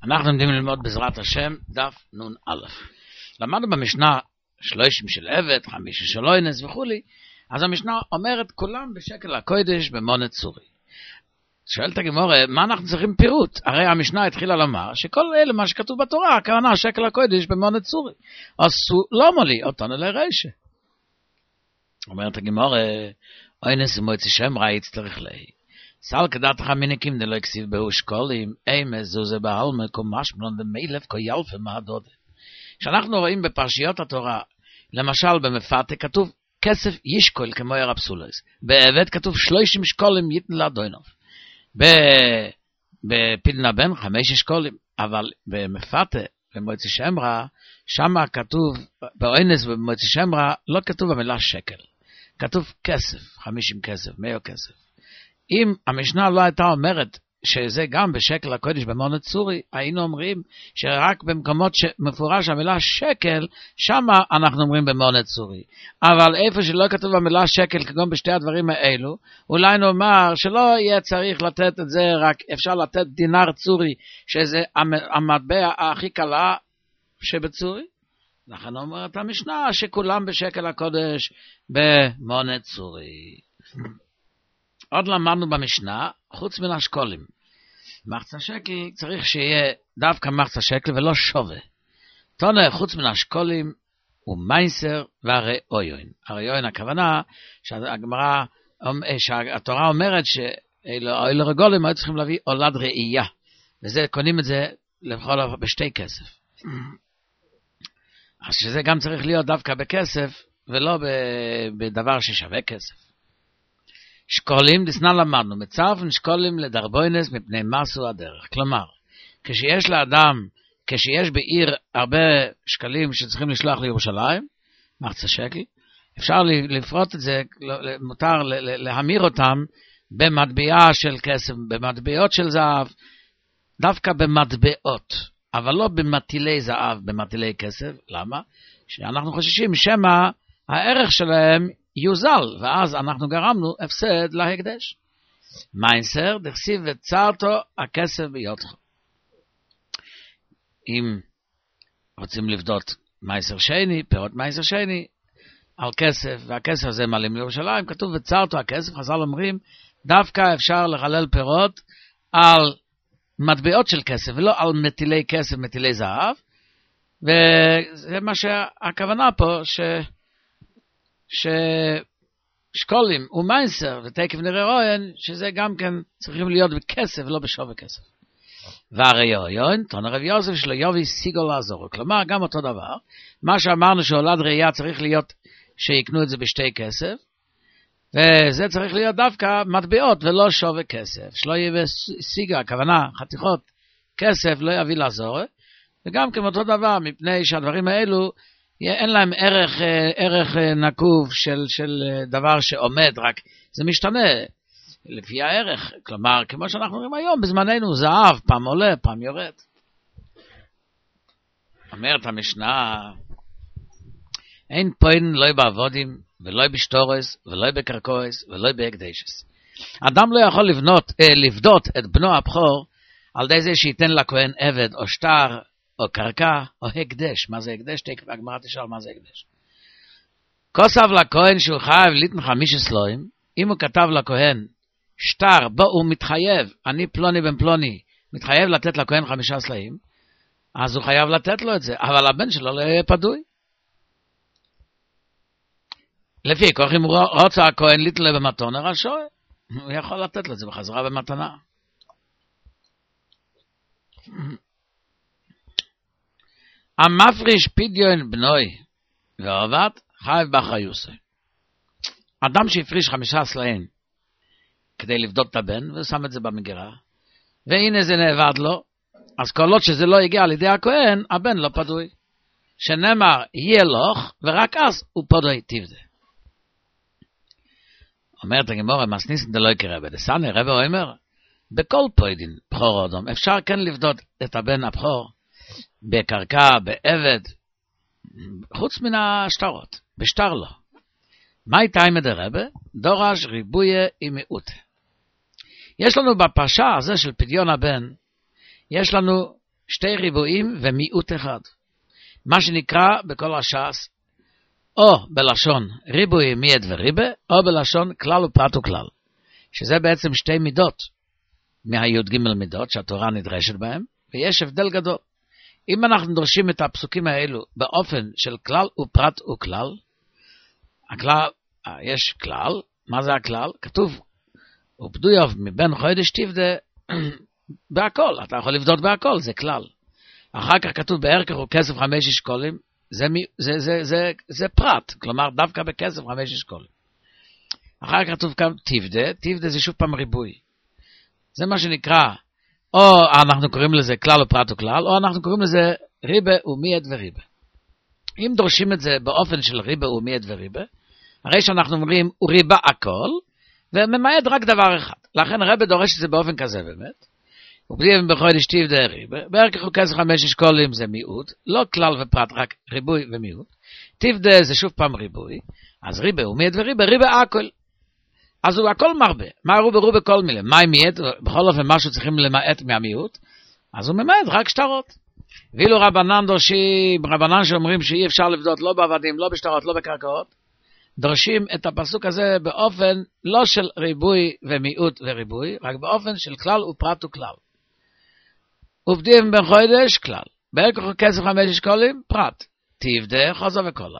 אנחנו עומדים ללמוד בעזרת השם דף נון א'. למדנו במשנה 30 של עבד, 5 של אונס וכולי. אז המשנה אומרת כולם בשקל הקודש במונת צורי. שואלת הגמרא, מה אנחנו צריכים פירוט? הרי המשנה התחילה לומר שכל אלה מה שכתוב בתורה, הכוונה שקל הקודש במונת צורי. עשו לא מולי אותנו לרשע. אומרת הגמרא, אונס ומועצי שם ראי יצטרך להי. סל כדעת חמיניקים דלא הכסיב בהו שקולים, אימא זוזה בהלמה קומש בלון דמילף כה ילפה מהדודה. כשאנחנו רואים בפרשיות התורה, למשל במפתה כתוב כסף ישקול כמו ירב סולס, בעבד כתוב 30 שקולים ייתן לאדוינוב, בפדנה בן 5 שקולים, אבל במפתה במועצי שם רע, שם כתוב, באונס ובמועצי שם רע, לא כתוב המילה שקל, כתוב כסף, 50 כסף, 100 כסף. אם המשנה לא הייתה אומרת שזה גם בשקל הקודש במונת צורי, היינו אומרים שרק במקומות שמפורש המילה שקל, שם אנחנו אומרים במונת צורי. אבל איפה שלא כתוב המילה שקל, כגון בשתי הדברים האלו, אולי נאמר שלא יהיה צריך לתת את זה, רק אפשר לתת דינר צורי, שזה המטבע הכי קלה שבצורי. לכן אומרת המשנה שכולם בשקל הקודש במונת צורי. עוד למדנו במשנה, חוץ מן השקולים. מחצה שקל צריך שיהיה דווקא מחצה שקל ולא שווה. תונה חוץ מן השקולים הוא מייסר והראויין. הראויין הכוונה שהתורה אומרת שאילו רגולים היו צריכים להביא עולד ראייה. וזה קונים את זה בשתי כסף. אז שזה גם צריך להיות דווקא בכסף ולא בדבר ששווה כסף. שקולים, דסנן למדנו, מצרף ושקולים לדרבוינס מפני מסו הדרך. כלומר, כשיש בעיר הרבה שקלים שצריכים לשלוח לירושלים, מחצה שקל, אפשר לפרוט את זה, מותר להמיר אותם במטבעה של כסף, במטבעות של זהב, דווקא במטבעות, אבל לא במטילי זהב, במטילי כסף. למה? שאנחנו חוששים שמה הערך שלהם יוזל, ואז אנחנו גרמנו הפסד להקדש. מייסר, דכסיב וצרתו הכסף ביותך. אם רוצים לבדות מייסר שני, פירות מייסר שני, על כסף, והכסף הזה מעלים לירושלים, כתוב וצרתו הכסף, חז"ל אומרים, דווקא אפשר לחלל פירות על מטבעות של כסף, ולא על מטילי כסף, מטילי זהב, וזה מה שהכוונה פה, ששקולים ומייסר ותקף נראה רויין, שזה גם כן צריכים להיות בכסף ולא בשווה כסף. והראויין, תון הרב יוסף שלו יובי סיגו לעזור. כלומר, גם אותו דבר, מה שאמרנו שעולד ראייה צריך להיות שיקנו את זה בשתי כסף, וזה צריך להיות דווקא מטבעות ולא שווה כסף. שלא יהיה סיגה, הכוונה, חתיכות כסף לא יביא לעזור, וגם כן אותו דבר, מפני שהדברים האלו, אין להם ערך נקוב של דבר שעומד, רק זה משתנה לפי הערך. כלומר, כמו שאנחנו רואים היום, בזמננו זהב, פעם עולה, פעם יורד. אומרת המשנה, אין פוין לא בעבודים, ולא בשטורס, ולא בקרקועס, ולא בהקדשס. אדם לא יכול לבדות את בנו הבכור, על די זה שייתן לכהן עבד או שטר, או קרקע, או הקדש. מה זה הקדש? תקף הגמרא תשאל מה זה הקדש. כוסף לכהן שהוא חייב ליתן 5 סלויים, אם הוא כתב לכהן שטר, בו הוא מתחייב, אני פלוני בן פלוני, מתחייב לתת לכהן 5 סלעים, אז הוא חייב לתת לו את זה, אבל הבן שלו לא יהיה פדוי. לפי כך אם הוא רוצה הכהן ליתן לו במתונה, רשוי, הוא יכול לתת לו את זה בחזרה במתנה. המפריש פדיון בנוי ועובד חייב באחריוסי. אדם שהפריש 5 סלעים כדי לבדות את הבן ושם את זה במגירה, והנה זה נאבד לו, אז כל עוד שזה לא הגיע על ידי הכהן, הבן לא פדוי. שנאמר יהיה לוך, ורק אז הוא פדוי תבדה. אומרת הגמרא, מסניסן דלא יקרה בדסני, רבי אומר, בכל פוידין בכור אדום, אפשר כן לבדות את הבן הבכור, בקרקע, בעבד, חוץ מן השטרות, בשטר לא. מה הייתה עם הדרבה? דורש ריבויה עם מיעוט. יש לנו בפרשה הזה של פדיון הבן, יש לנו שתי ריבועים ומיעוט אחד. מה שנקרא בכל הש"ס, או בלשון ריבוי מיעט וריבה, או בלשון כלל ופרט וכלל. שזה בעצם שתי מידות, מהי"ג מידות שהתורה נדרשת בהם, ויש הבדל גדול. אם אנחנו דורשים את הפסוקים האלו באופן של כלל ופרט וכלל, הכלל, יש כלל, מה זה הכלל? כתוב, ובדויוב מבין חודש תפדה בהכל, אתה יכול לבדות בהכל, זה כלל. אחר כך כתוב בערכך וכסף 5 אשכולים, זה פרט, כלומר דווקא בכסף 5 אשכולים. אחר כך כתוב כאן תפדה, תפדה זה שוב פעם ריבוי. זה מה שנקרא, או אנחנו קוראים לזה כלל ופרט וכלל, או אנחנו קוראים לזה ריבה ומיעט וריבה. אם דורשים את זה באופן של ריבה ומיעט וריבה, הרי שאנחנו אומרים הוא ריבה הכל, וממעט רק דבר אחד. לכן רבי דורש את זה באופן כזה באמת. ובדיוק בחודש תפדה ריבה, בערכך וכסף 5 אשכולים זה מיעוט, לא כלל ופרט, רק ריבוי ומיעוט. תפדה זה שוב פעם ריבוי, אז ריבה ומיעט וריבה, ריבה הכל. אז הוא הכל מרבה, מה רובה כל מילה, מה מיעט, בכל אופן משהו צריכים למעט מהמיעוט, אז הוא ממעט רק שטרות. ואילו רבנן דורשים, רבנן שאומרים שאי אפשר לבדות לא בעבדים, לא בשטרות, לא בקרקעות, דורשים את הפסוק הזה באופן לא של ריבוי ומיעוט וריבוי, רק באופן של כלל ופרט וכלל. עובדים בן חודש, כלל. בערכך וכסף 5 אשכולים, פרט. תפדה, חוזר וכולל.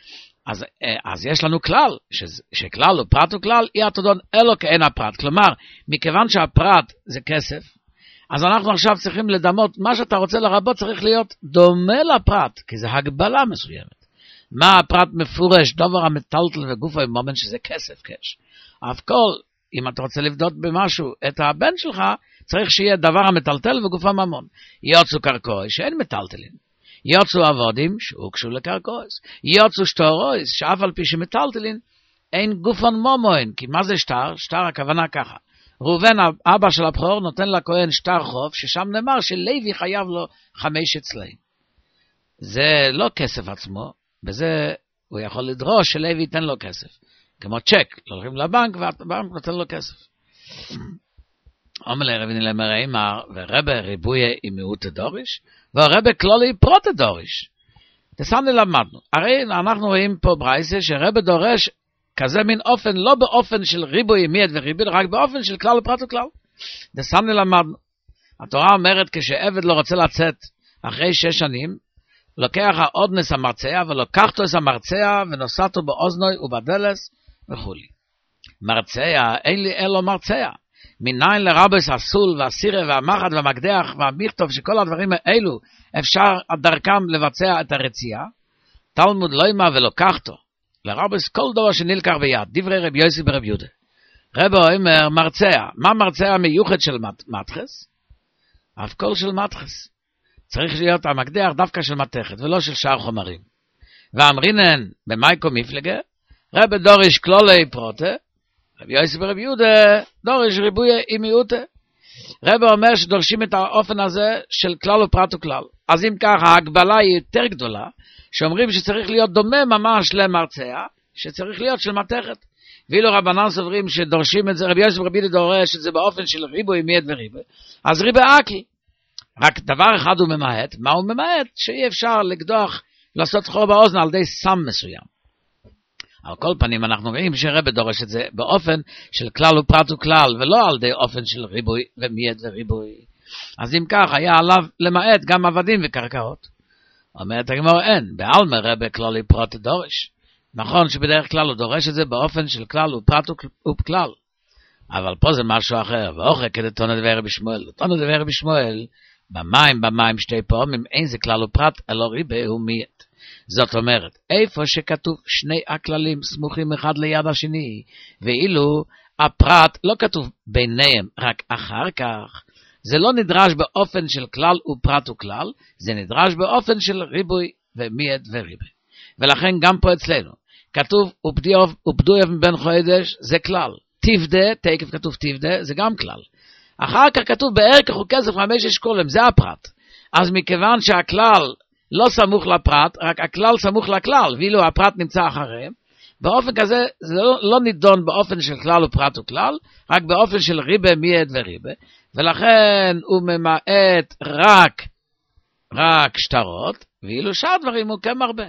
אז יש לנו כלל, שכלל הוא פרט וכלל, אי התודון אלו כאין הפרט. כלומר, מכיוון שהפרט זה כסף, אז אנחנו עכשיו צריכים לדמות, מה שאתה רוצה לרבות צריך להיות דומה לפרט, כי זה הגבלה מסוימת. מה הפרט מפורש, דבר המטלטל וגופו עם מומן שזה כסף קש. אף כל, אם אתה רוצה לבדות במשהו את הבן שלך, צריך שיהיה דבר המטלטל וגופו ממון. יוצאו קרקעי שאין מטלטלים. יוצאו עבודים שהוקשו לקרקעוס. יוצאו שטרויס שאף על פי שמטלטלין אין גופון מומוין. כי מה זה שטר? שטר הכוונה ככה. ראובן אבא של הבכור נותן לכהן שטר חוב ששם נאמר שלוי חייב לו 5 אצליים. זה לא כסף עצמו, בזה הוא יכול לדרוש שלוי ייתן לו כסף. כמו צ'ק, הולכים לבנק והבנק נותן לו כסף. אומר לרביני למראה אמר, ורבה ריבוי עם מיעוט דוריש, ורבה כלולי פרוט דוריש. תסמני למדנו. הרי אנחנו רואים פה ברייסה שרבה דורש כזה מין אופן, לא באופן של ריבוי מיעט וריבוי, רק באופן של כלל ופרט וכלל. תסמני למדנו. התורה אומרת כשעבד לא רוצה לצאת אחרי 6 שנים, לוקח האודנס המרצע ולוקחתו את המרצע ונוסעתו באוזנוי ובדלס וכו'. מרצע, אין לי אלו מרצע. מניין לרבס הסול והסירה והמחד והמקדח והמכתוב שכל הדברים האלו אפשר דרכם לבצע את הרציעה. תלמוד לא ימה ולוקחתו. לרבס כל דבר שנלקח ביד. דברי רבי יוסי ברבי יהודה. רבי אומר מרצע. מה מרצע מיוחד של מתחס? אף כל של מתחס. צריך להיות המקדח דווקא של מתכת ולא של שאר חומרים. ואמרינן במייקו מפלגה. רבי דורש כלולי פרוטה. רבי יוסי ברבי יהודה דורש ריבוי עם מיעוט. רבי אומר שדורשים את האופן הזה של כלל ופרט וכלל. אז אם ככה ההגבלה היא יותר גדולה, שאומרים שצריך להיות דומה ממש למרצע, שצריך להיות של מתכת. ואילו רבנן סוברים שדורשים את זה, רבי יוסי ברבי יהודה דורש את זה באופן של ריבוי מיעט וריבוי, אז ריבוי אקי. רק דבר אחד הוא ממעט. מה הוא ממעט? שאי אפשר לקדוח, לעשות חור באוזן על ידי סם מסוים. על כל פנים אנחנו רואים שרבי דורש את זה באופן של כלל ופרט וכלל, ולא על ידי אופן של ריבוי ומיעט וריבוי. אז אם כך היה עליו למעט גם עבדים וקרקעות. אומרת הגמרא אין, בעלמא רבי כללי פרט דורש. נכון שבדרך כלל הוא דורש את זה באופן של כלל ופרט וכלל. אבל פה זה משהו אחר, ואוכל כדתונה דברי רבי שמואל. דתונה דברי רבי שמואל, במים 2 פעמים אין זה כלל ופרט, אלא ריבוי ומיעט. זאת אומרת, איפה שכתוב 2 הכללים סמוכים אחד ליד השני, ואילו הפרט לא כתוב ביניהם, רק אחר כך, זה לא נדרש באופן של כלל ופרט וכלל, זה נדרש באופן של ריבוי ומיעט וריבוי. ולכן גם פה אצלנו, כתוב ובדויוב מבין חודש, זה כלל. תפדה, תקף כתוב תפדה, זה גם כלל. אחר כך כתוב בערכך וכסף 5 אשכולים, זה הפרט. אז מכיוון שהכלל לא סמוך לפרט, רק הכלל סמוך לכלל, ואילו הפרט נמצא אחריהם, באופן כזה זה לא נידון באופן של כלל ופרט וכלל, רק באופן של ריבה, מיעט וריבה, ולכן הוא ממעט רק רק שטרות, ואילו שאר דברים הוא כן מרבה.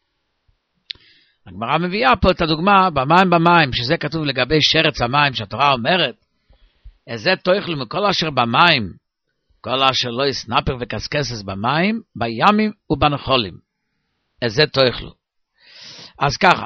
הגמרא מביאה פה את הדוגמה במים, שזה כתוב לגבי שרץ המים, שהתורה אומרת, איזה תאכלו מכל אשר במים, כל אשר לא יסנפר וקסקסס במים, בימים ובנחולים. איזה תאכלו. אז ככה,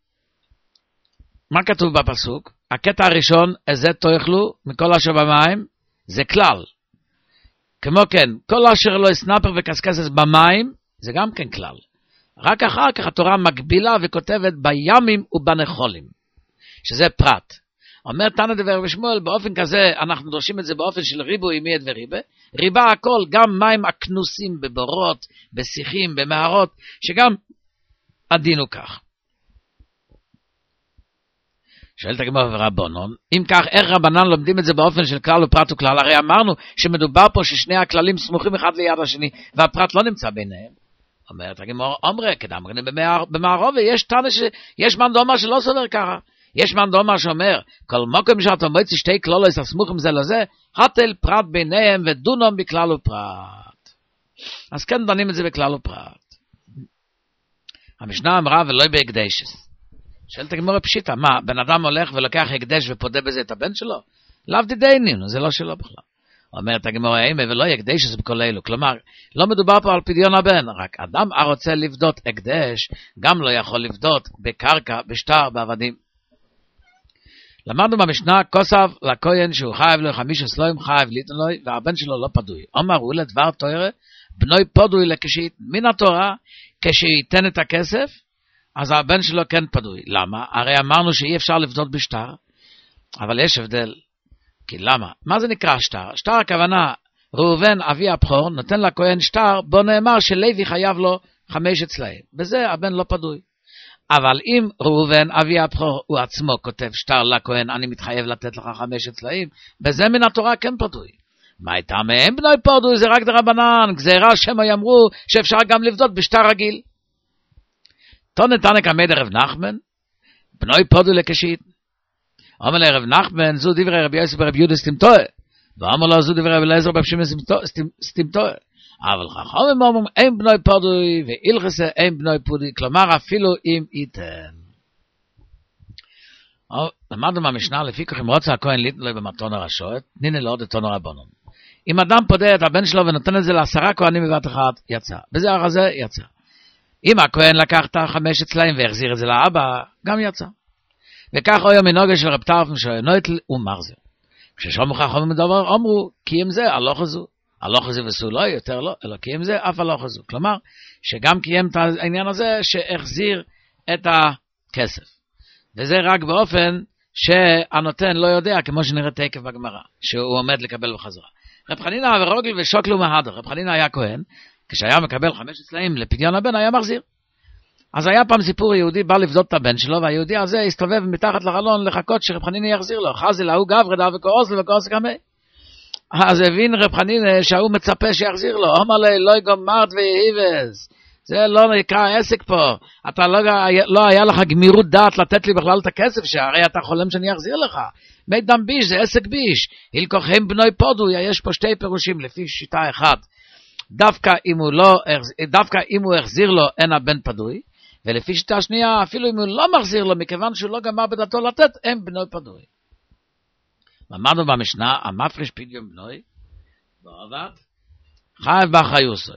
מה כתוב בפסוק? הקטע הראשון, איזה תאכלו מכל אשר במים, זה כלל. כמו כן, כל אשר לא יסנפר וקסקסס במים, זה גם כן כלל. רק אחר כך התורה מגבילה וכותבת בימים ובנחולים, שזה פרט. אומר תנא דבר ושמואל, באופן כזה, אנחנו דורשים את זה באופן של ריבוי מיד וריבה, ריבה הכל, גם מים הכנוסים בבורות, בשיחים, במערות, שגם הדין הוא כך. שואלת הגמרא ורבנן, אם כך, איך רבנן לומדים את זה באופן של כלל ופרט וכלל? הרי אמרנו שמדובר פה ששני הכללים סמוכים אחד ליד השני, והפרט לא נמצא ביניהם. אומרת הגמרא, אומרי, כדאמרין במערובה, יש מאן דאמר שלא סובר ככה. יש מאן דאמר שאומר, כל מקום שאתה מוצא שתי כללות הסמוכים זה לזה, הטל פרט ביניהם ודונם בכלל ופרט. אז כן דנים את זה בכלל ופרט. המשנה אמרה ולא בהקדשס. שואלת הגמרא פשיטה, מה, בן אדם הולך ולוקח הקדש ופודה בזה את הבן שלו? לאו דידיינים, זה לא שלו בכלל. אומרת הגמרא, ולא יקדשס בכל אלו. כלומר, לא מדובר פה על פדיון הבן, רק אדם הרוצה לבדות הקדש, גם לא יכול לבדות בקרקע, בשטר, בעבדים. למדנו במשנה, כוסף לכהן שהוא חייב לו 5 סלויים, חייב ליתן לו, והבן שלו לא פדוי. אומר הוא לדבר תורה, בנוי פדוי לקשית מן התורה, כשייתן את הכסף, אז הבן שלו כן פדוי. למה? הרי אמרנו שאי אפשר לבדות בשטר, אבל יש הבדל. כי למה? מה זה נקרא שטר? שטר הכוונה, ראובן אבי הבכור, נותן לכהן שטר, בו נאמר שלוי חייב לו 5 צלעים. בזה הבן לא פדוי. אבל אם ראובן אבי הבכור הוא עצמו כותב שטר לכהן, אני מתחייב לתת לך 5 צלעים, בזה מן התורה כן פדוי. מה הייתה מהם בנוי פדוי? זה רק דרבנן, גזירה שמא יאמרו שאפשר גם לבדות בשטר רגיל. תנא קמא דרב נחמן, בנוי פדוי לקשית. אומר לרב נחמן, זו דברי רבי יוסף ברבי יהודה סתימתוה, ואומר לו זו דברי רבי אליעזר ברבי שמעון סתימתוה. אבל חכמים אומרים אין בנוי פדוי והילכסה אין בנוי פדוי, כלומר אפילו אם ייתן. למדנו מהמשנה, לפי כך אם רוצה הכהן ליתן לו במתון הרשועת, תניני לו עוד אתון הרבנן. אם אדם פודה את הבן שלו ונותן את זה ל10 כהנים בבת אחת, יצא. בזה הזה יצא. אם הכהן לקח את 5 צלעים והחזיר את זה לאבא, גם יצא. וכך אויה מנוגה של רב טרפון שנויטל ומרזר. כששומעו חכמים מדבר, אמרו, כי אם זה, הלוך הזו. הלוך הזו וסו לא, יותר לא, אלא כי אם זה, אף הלוך הזו. כלומר, שגם קיים את העניין הזה, שהחזיר את הכסף. וזה רק באופן שהנותן לא יודע, כמו שנראה תקף בגמרא, שהוא עומד לקבל בחזרה. רב חנינא ורוגל ושוקלו מהדר. רב חנינא היה כהן, כשהיה מקבל 5 צלעים לפדיון הבן, היה מחזיר. אז היה פעם סיפור, יהודי בא לבדות את הבן שלו, והיהודי הזה הסתובב מתחת לחלון לחכות שרב חנינא יחזיר לו. חזי להוא גברדה וכעוסל וכעוסל כמי. אז הבין רב חנינא שהוא מצפה שיחזיר לו. אומר לי, לא יגמרת ויהיבס. זה לא נקרא עסק פה. אתה לא היה לך גמירות דעת לתת לי בכלל את הכסף, שהרי אתה חולם שאני אחזיר לך. מי דם ביש, זה עסק ביש. הלקוחים בנוי פודוי, יש פה 2 פירושים לפי שיטה אחת. דווקא אם הוא החזיר לו, אין הבן פדוי. ולפי שיטה שנייה, אפילו אם הוא לא מחזיר לו, מכיוון שהוא לא גמר בדתו לתת, אין בנוי פדוי. למדנו במשנה, המפריש פדיון בנוי, בעבד, חייב באחיוסוי.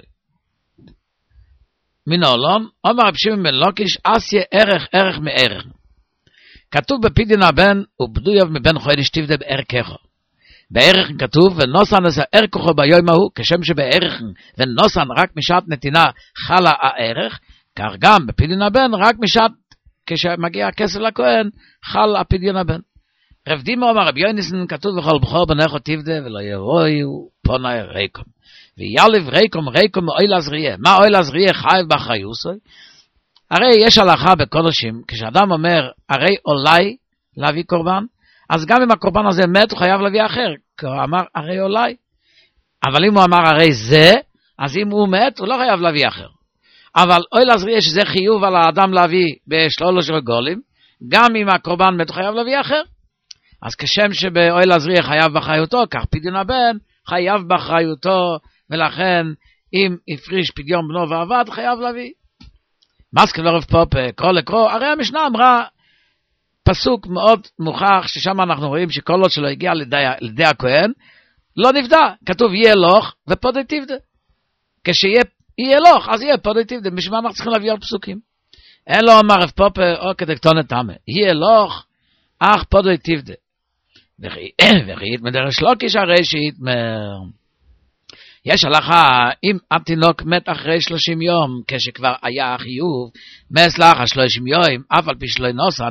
מן העולם, אומר רב שמעון בן לוקיש, אסיה ערך מערך. כתוב בפדיון הבן, ובדויו מבן חודש תבדה בערכךו. בערך כתוב, ונוסן עשה ערכךו ביום ההוא, כשם שבערך ונוסן רק משעת נתינה חלה הערך, כך גם בפדיון הבן, רק משעת, כשמגיע הכסף לכהן, חל הפדיון הבן. רב דימה אומר, רבי יוניסן, כתוב וכל בכור בנכו תבדה, ולא ירואיו פונאי ריקום. ויאלב ריקום אויל הזריה. מה אויל הזריה חייב באחריוסוי? הרי יש הלכה בקודשים, כשאדם אומר, הרי אולי להביא קורבן, אז גם אם הקורבן הזה מת, הוא חייב להביא אחר. כי הוא אמר, הרי אולי. אבל אם הוא אמר, הרי זה, אז אם הוא מת, הוא לא חייב להביא אחר. אבל אויל הזריה, שזה חיוב על האדם להביא בשלוש רגולים, גם אם הקורבן מת, הוא חייב להביא אחר. אז כשם שבאויל הזריה חייב באחריותו, כך פדיון הבן חייב באחריותו, ולכן אם הפריש פדיון בנו ועבד, חייב להביא. מסקל ורב פופה, לקרוא, הרי המשנה אמרה, פסוק מאוד מוכח, ששם אנחנו רואים שכל עוד שלא הגיע לידי הכהן, לא נפדה. כתוב יהיה לוך ופודי תפדה. כשיהיה לוך, אז יהיה פודי תפדה. בשביל מה אנחנו צריכים להביא עוד פסוקים? אין לו אמר רב פופה, או כדי קטונת תמה. יהיה לוך, אך פודי תפדה. וכי יתמדר שלוקיש הרי שיתמר. יש הלכה, אם התינוק מת אחרי 30 יום, כשכבר היה חיוב, מס לאחר 30 יום, אף על פי שלא נוסע,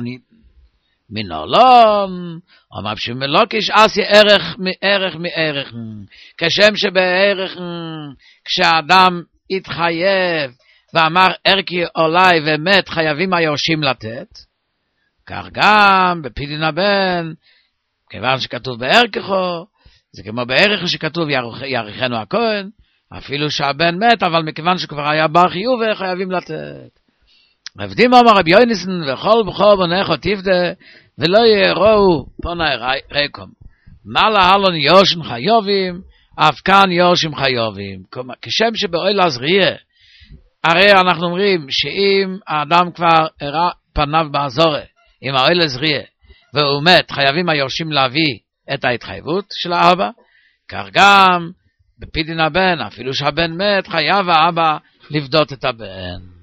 מנולון, אומר שמלוקיש אסי ערך מערך, כשם שבערך, כשאדם התחייב, ואמר ערכי עולי ומת, חייבים היורשים לתת, כך גם בפדין הבן, כיוון שכתוב בערכו, זה כמו בערך שכתוב יעריכנו הכהן, אפילו שהבן מת, אבל מכיוון שכבר היה בר חיוב, חייבים לתת. רב דימה אמר רבי יוניסן, וכל בכור בנך תפדה, ולא יראו פוני ריקום. מה להלון יורשים חיובים, אף כאן יורשים חיובים. כשם שבאוהל הזריעה, הרי אנחנו אומרים, שאם האדם כבר הראה פניו בעזורה, עם האוהל הזריעה, והוא מת, חייבים היורשים להביא את ההתחייבות של האבא, כך גם בפדין הבן, אפילו שהבן מת, חייב האבא לבדות את הבן.